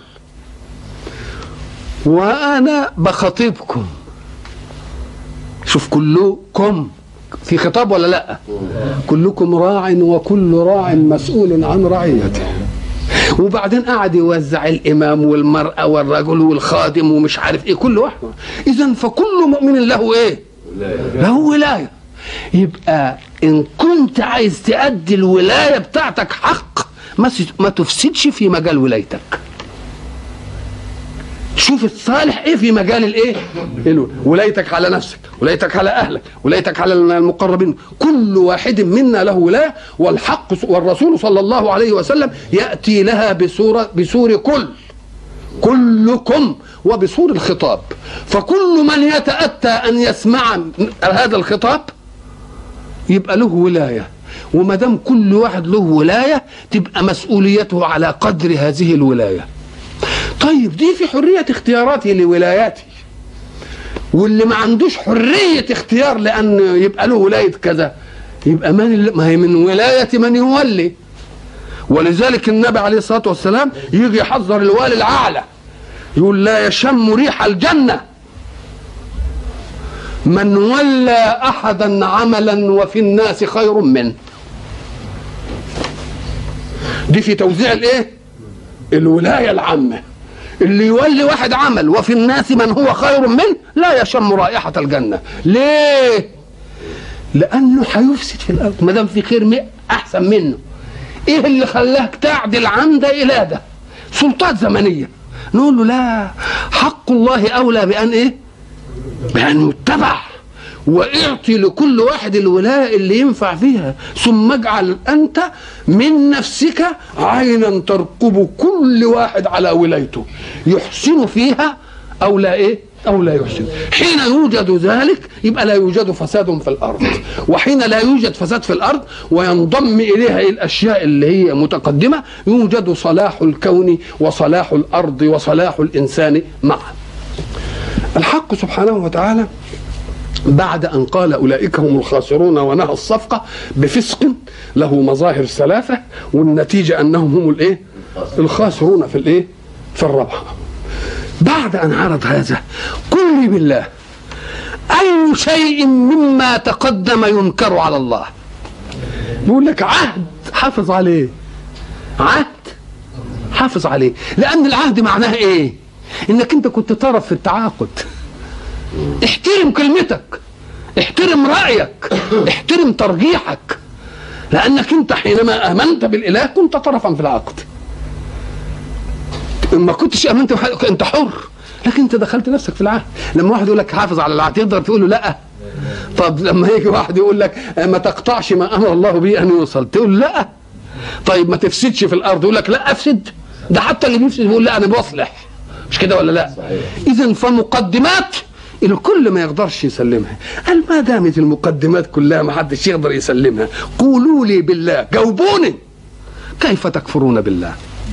وانا بخاطبكم، شوف كلكم في خطاب ولا لا؟ كلكم راع وكل راع مسؤول عن رعيته. وبعدين قعد يوزع الامام والمراه والرجل والخادم ومش عارف ايه كل واحد. اذا فكل مؤمن له ايه؟ له ولايه. يبقى ان كنت عايز تأدي الولايه بتاعتك حق ما تفسدش في مجال ولايتك. شوف الصالح ايه في مجال الايه؟ ولايتك على نفسك، ولايتك على اهلك، ولايتك على المقربين. كل واحد منا له ولايه، والحق والرسول صلى الله عليه وسلم ياتي لها بصوره بصور كل كلكم وبصور الخطاب. فكل من يتاتى ان يسمع هذا الخطاب يبقى له ولايه، وما دام كل واحد له ولايه تبقى مسؤوليته على قدر هذه الولايه. طيب دي في حرية اختياراتي لولاياتي، واللي ما عندوش حرية اختيار لأن يبقى له ولاية كذا يبقى من ما هي من ولاية من يولي. ولذلك النبي عليه الصلاة والسلام يجي يحذر الوالي الأعلى يقول لا يشم ريح الجنة من ولى أحدا عملا وفي الناس خير منه. دي في توزيع الايه؟ الولاية العامة. اللي يولي واحد عمل وفي الناس من هو خير منه لا يشم رائحة الجنة. ليه؟ لأنه هيفسد في الأرض ما دام في خير أحسن منه. إيه اللي خلاك تعدل عن ده إلى ده؟ سلطات زمنية. نقول له لا، حق الله أولى بأن إيه؟ بأن يتبع، واعطي لكل واحد الولاية اللي ينفع فيها، ثم اجعل أنت من نفسك عينا ترقب كل واحد على ولايته يحسن فيها أو لا إيه؟ أو لا يحسن. حين يوجد ذلك يبقى لا يوجد فساد في الأرض، وحين لا يوجد فساد في الأرض وينضم إليها الأشياء اللي هي متقدمة يوجد صلاح الكون وصلاح الأرض وصلاح الإنسان معا. الحق سبحانه وتعالى بعد أن قال أولئك هم الخاسرون ونهى الصفقة بفسق له مظاهر ثلاثة، والنتيجة أنهم هم الإيه؟ الخاسرون في الإيه؟ في الربح. بعد أن عرض هذا قل لي بالله أي شيء مما تقدم ينكر على الله؟ يقول لك عهد حافظ عليه، عهد حافظ عليه، لأن العهد معناه إيه؟ إنك أنت كنت طرف في التعاقد. احترم كلمتك، احترم رأيك، احترم ترجيحك، لأنك أنت حينما آمنت بالإله كنت طرفا في العقد. ما كنتش آمنت أنت حر، لكن أنت دخلت نفسك في العهد. لما واحد يقول لك حافظ على العهد تقدر تقول له لا؟ طب لما يجي واحد يقول لك ما تقطعش ما أمر الله به أن يوصل تقول لا؟ طيب ما تفسدش في الأرض يقول لك لا أفسد؟ ده حتى اللي بيفسد يقول لا أنا بصلح، مش كده ولا لا؟ إذن فمقدمات الكل ما يقدرش يسلمها. قال ما دامت المقدمات كلها ما حدش يقدر يسلمها قولوا لي بالله، جاوبوني كيف تكفرون بالله؟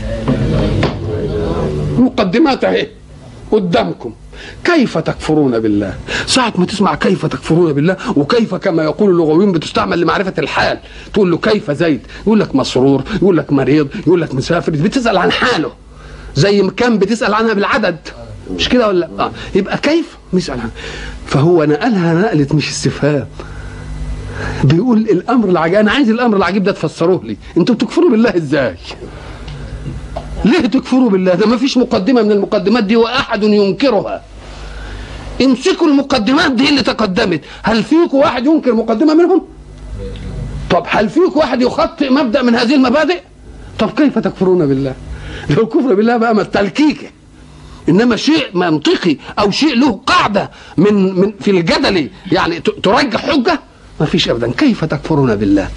مقدمات اهي قدامكم، كيف تكفرون بالله؟ ساعة ما تسمع كيف تكفرون بالله، وكيف كما يقول اللغويين بتستعمل لمعرفة الحال، تقول له كيف زيد يقول لك مسرور، يقول لك مريض، يقول لك مسافر، بتسأل عن حاله زي ما كان بتسأل عنها بالعدد، مش كده ولا اه؟ يبقى كيف نسأل عنها. فهو نقلها نقلت مش استفهام، بيقول الامر العجيب، انا عايز الامر العجيب ده تفسروه لي. انتوا بتكفروا بالله ازاي؟ ليه تكفروا بالله؟ ده ما فيش مقدمه من المقدمات دي واحد ينكرها. امسكوا المقدمات دي اللي تقدمت. هل فيكم واحد ينكر مقدمه منهم؟ طب هل فيكم واحد يخطئ مبدا من هذه المبادئ؟ طب كيف تكفرون بالله؟ لو كفر بالله بقى ما التلكيكه، انما شيء منطقي او شيء له قاعده من من في الجدل يعني ترجح حجه ما فيش ابدا. كيف تكفرون بالله؟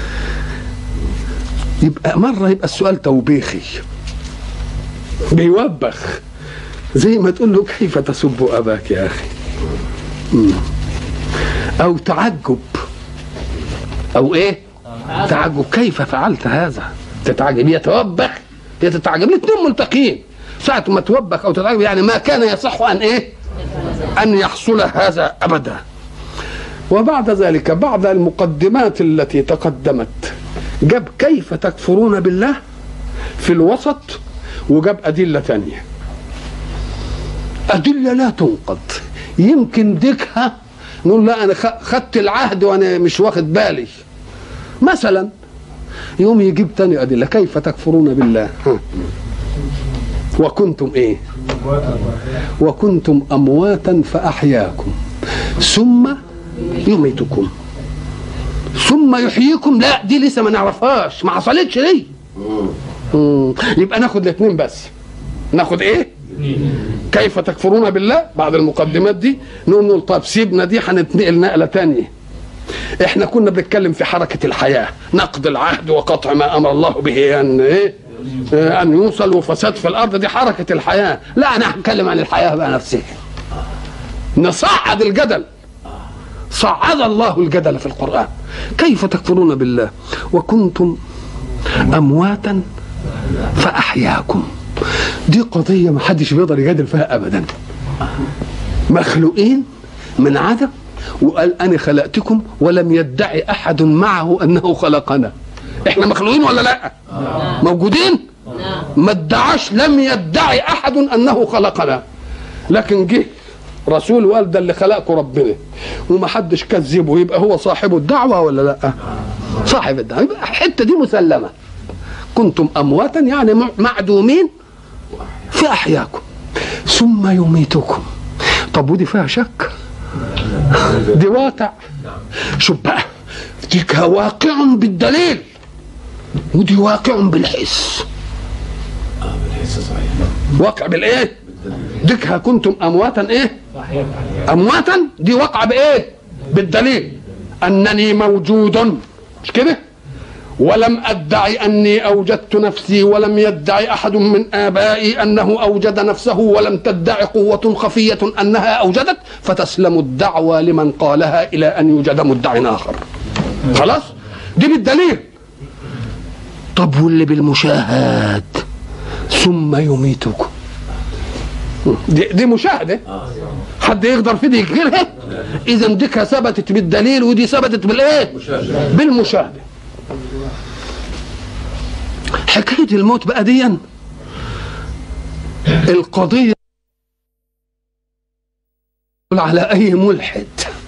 يبقى مره يبقى السؤال توبيخي بيوبخ، زي ما تقول له كيف تسب اباك يا اخي، او تعجب، او ايه تعجب كيف فعلت هذا، تتعجب يتوبخ يتتعجب، الاثنين ملتقين. ساعة ما توبخ او تتعجب يعني ما كان يصح ان ايه ان يحصل هذا ابدا. وبعد ذلك بعد المقدمات التي تقدمت جاب كيف تكفرون بالله في الوسط، وجاب أدلة ثانية، أدلة لا تنقض، يمكن ديكها نقول لا انا خدت العهد وانا مش واخد بالي مثلا. يوم يجيب تاني ادله، كيف تكفرون بالله وكنتم ايه؟ وكنتم امواتا فاحياكم ثم يميتكم ثم يحييكم. لا دي لسه ما نعرفهاش، ما حصلتش ليه. يبقى ناخد الاثنين بس. ناخد ايه؟ كيف تكفرون بالله بعد المقدمات دي. نقول طب سيبنا دي، هنتنقل نقله ثانيه. احنا كنا بنتكلم في حركه الحياه، نقض العهد وقطع ما امر الله به ان ايه؟ ان يوصل، وفساد في الارض، دي حركه الحياه. لا انا هتكلم عن الحياه بقى نفسها. نصعد الجدل. صعد الله الجدل في القرآن. كيف تكفرون بالله وكنتم أمواتا فأحياكم. دي قضية ما حدش بيقدر يجادل فيها أبدا. مخلوقين من عدم، وقال أنا خلقتكم، ولم يدعي أحد معه أنه خلقنا. إحنا مخلوقين ولا لا؟ موجودين؟ ما ادعاش، لم يدعي أحد أنه خلقنا. لكن جه رسول وقال ده اللي خلقكم ربنا، وما حدش كذبه، يبقى هو صاحب الدعوه ولا لا؟ صاحب الدعوه. يبقى الحته دي مسلمه. كنتم امواتا يعني معدومين في احياكم ثم يميتكم. طب ودي فيها شك؟ دي واقع. شوف بقى، دي واقع بالدليل ودي واقع بالحس. اه بالحس صحيح. واقع بالايه؟ ديكها كنتم امواتا ايه؟ امواتا دي واقعه بايه؟ بالدليل انني موجود، مش كده؟ ولم ادعي اني اوجدت نفسي، ولم يدعي احد من ابائي انه اوجد نفسه، ولم تدعي قوه خفيه انها اوجدت، فتسلم الدعوى لمن قالها الى ان يوجد مدع اخر. خلاص؟ دي بالدليل. طب واللي بالمشاهد ثم يميتكم، دي, دي مشاهده، حد يقدر في دي ينكرها؟ اذا ديك ثبتت بالدليل ودي ثبتت بالايه؟ بالمشاهده. حكايه الموت بقى دي القضيه على اي ملحد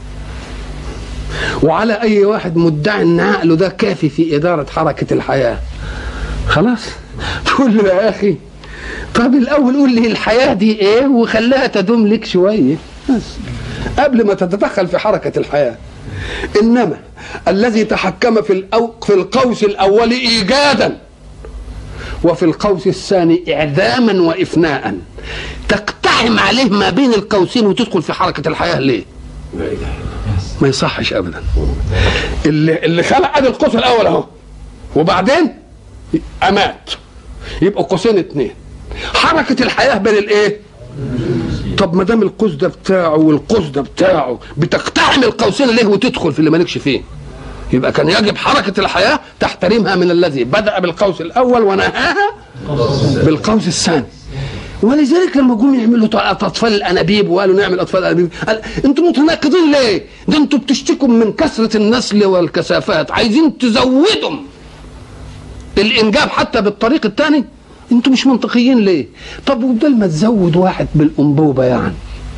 وعلى اي واحد مدعي ان عقله ده كافي في اداره حركه الحياه. خلاص تقول له يا اخي طب الاول قول لي الحياه دي ايه وخليها تدوم لك شويه بس قبل ما تتدخل في حركه الحياه. انما الذي تحكم في الأو... في القوس الاول ايجادا وفي القوس الثاني اعداما وافناء، تقتحم عليه ما بين القوسين وتدخل في حركه الحياه ليه؟ ما يصحش ابدا. اللي اللي خلق ادي القوس الاول اهو وبعدين امات، يبقوا قوسين اتنين. حركه الحياه بين الايه؟ طب ما دام القوس ده بتاعه والقوس ده بتاعه بتقتحم القوسين ليه وتدخل في اللي مالكش فيه؟ يبقى كان يجب حركه الحياه تحترمها من الذي بدا بالقوس الاول ونهاها بالقوس الثاني. ولذلك لما جم يعملوا اطفال الانابيب وقالوا نعمل اطفال الانابيب، قال انتم متناقضين ليه؟ ده انتم بتشتكوا من كثره النسل والكثافات، عايزين تزودوا الانجاب حتى بالطريق الثاني، انتوا مش منطقيين ليه؟ طب وبدل ما تزود واحد بالانبوبه يعني،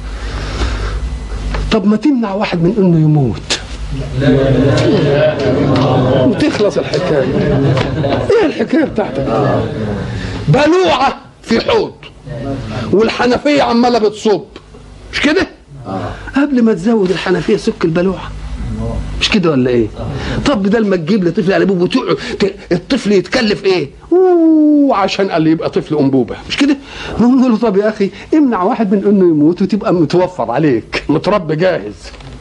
طب ما تمنع واحد من انه يموت وتخلص الحكايه. ايه الحكايه بتاعتك؟ بلوعه في حوض والحنفيه عماله بتصب، مش كده؟ قبل ما تزود الحنفيه سك البلوعه، مش كده ولا ايه؟ طب بدل ما تجيب لطفل انبوب وتقعد الطفل يتكلف ايه؟ اوه عشان قال لي يبقى طفل انبوبه، مش كده؟ نقول له طب يا اخي امنع واحد من انه يموت وتبقى متوفر عليك متربي جاهز.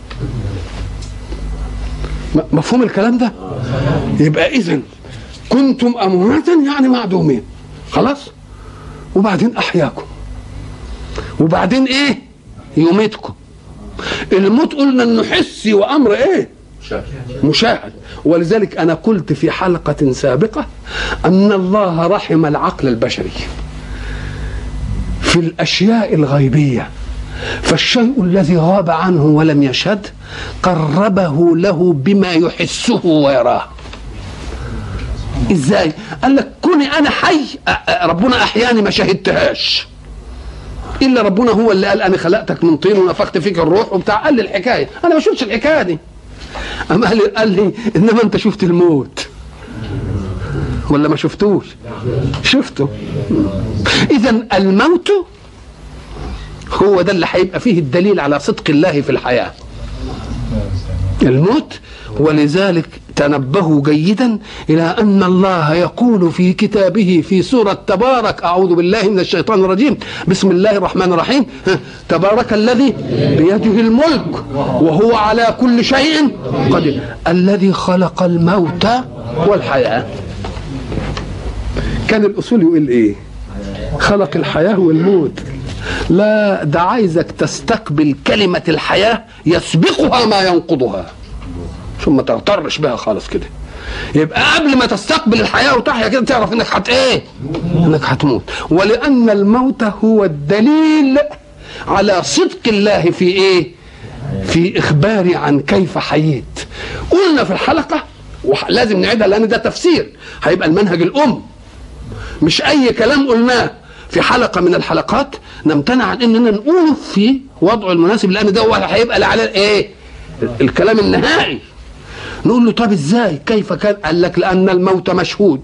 مفهوم الكلام ده؟ يبقى اذا كنتم امواتا يعني معدومين، خلاص؟ وبعدين احياكم وبعدين ايه؟ يميتكم. الموت قلنا انه حسي وامر ايه؟ مشاهد. ولذلك انا قلت في حلقه سابقه ان الله رحم العقل البشري في الاشياء الغيبيه، فالشيء الذي غاب عنه ولم يشهد قربه له بما يحسه ويراه. ازاي؟ قال لك كوني انا حي ربنا احياني ما شهدتهاش، الا ربنا هو اللي قال انا خلقتك من طين ونفخت فيك الروح وبتاع، قال لي الحكايه، انا ما شفتش الحكايه دي. اما قال لي, قال لي انما انت شفت الموت ولا ما شفتوش؟ شفته. اذا الموت هو ده اللي هيبقى فيه الدليل على صدق الله في الحياه، الموت. ولذلك تنبهوا جيدا إلى أن الله يقول في كتابه في سورة تبارك، أعوذ بالله من الشيطان الرجيم، بسم الله الرحمن الرحيم، تبارك الذي بيده الملك وهو على كل شيء قدير الذي خلق الموت والحياة. كان الأصول يقول إيه؟ خلق الحياة والموت. لا، ده عايزك تستقبل كلمة الحياة يسبقها ما ينقضها، ثم ما تغترش بها خالص كده. يبقى قبل ما تستقبل الحياة وتحيا كده تعرف انك هت ايه؟ انك هتموت. ولأن الموت هو الدليل على صدق الله في ايه؟ في إخباري عن كيف حييت. قلنا في الحلقة ولازم نعيدها لأن ده تفسير، هيبقى المنهج الأم، مش أي كلام قلناه في حلقة من الحلقات نمتنع عن اننا نقوله في وضعه المناسب، لأن ده هو هيبقى على ايه؟ الكلام النهائي. نقول له طب ازاي؟ كيف كان؟ قال لك لأن الموت مشهود،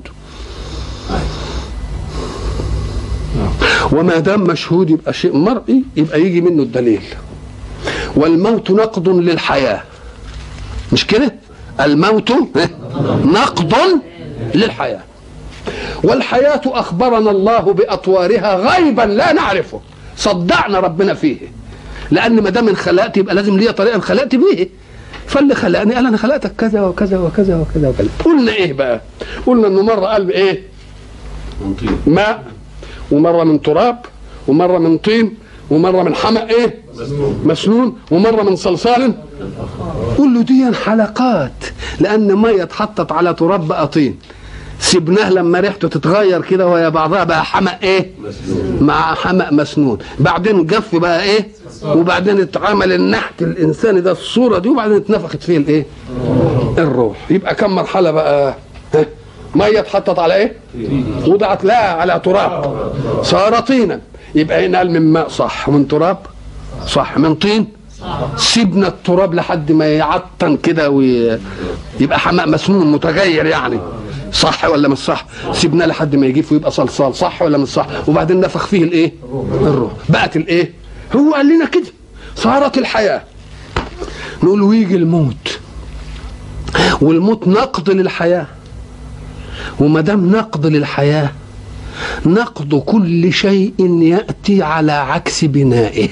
وما دام مشهود يبقى شيء مرئي، يبقى يجي منه الدليل. والموت نقض للحياة، مش كده؟ الموت نقض للحياة، والحياة أخبرنا الله بأطوارها غيبا لا نعرفه، صدعنا ربنا فيه، لأن ما دام انخلقت يبقى لازم ليا طريقة انخلقت بيه. فاللي خلقني قال انا خلقتك كذا وكذا وكذا وكذا وكذا. قلنا ايه بقى؟ قلنا انه مره قال ايه؟ من طين ماء، ومره من تراب، ومره من طين، ومره من حمأ ايه؟ مسنون، ومره من صلصال. قول له دي حلقات، لان ميه اتحطت على تراب بقى طين، سيبناه لما ريحته تتغير كده ويا بعضها بقى حمأ ايه؟ مع حمأ مسنون، بعدين جف بقى ايه؟ وبعدين اتعمل النحت الانساني ده الصوره دي، وبعدين اتنفخت فيه الايه؟ الروح. يبقى كم مرحله بقى؟ ميه اتحطت على ايه؟ وضعت لا على تراب صار طينا، يبقى هنا قال من ماء صح، ومن تراب صح، من طين سيبنا التراب لحد ما يعطن كده ويبقى حماء مسنون متغير يعني، صح ولا مش صح؟ سيبناه لحد ما يجيف ويبقى صلصال، صح ولا مش صح؟ وبعدين نفخ فيه الايه؟ الروح، بقت الايه؟ هو قال لنا كده صارت الحياه. نقول ويجي الموت، والموت نقض للحياه، وما دام نقض للحياه نقض كل شيء ياتي على عكس بنائه.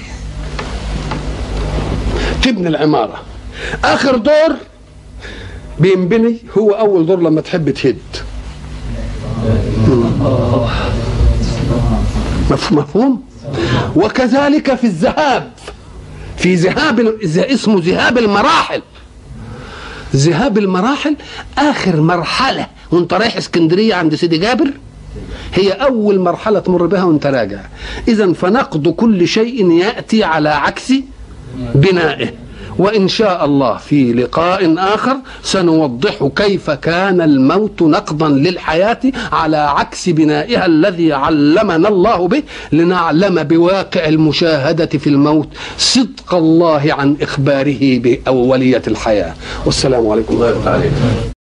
تبني العماره، اخر دور بينبني هو اول دور لما تحب تهد. مفهوم؟ وكذلك في الذهاب، في ذهاب اسمه ذهاب المراحل. ذهاب المراحل اخر مرحله وانت رايح اسكندريه عند سيدي جابر هي اول مرحله تمر بها وانت راجع. اذا فنقض كل شيء ياتي على عكس بنائه. وإن شاء الله في لقاء آخر سنوضح كيف كان الموت نقضا للحياة على عكس بنائها الذي علمنا الله به، لنعلم بواقع المشاهدة في الموت صدق الله عن إخباره بأولية الحياة. والسلام عليكم ورحمة الله وبركاته.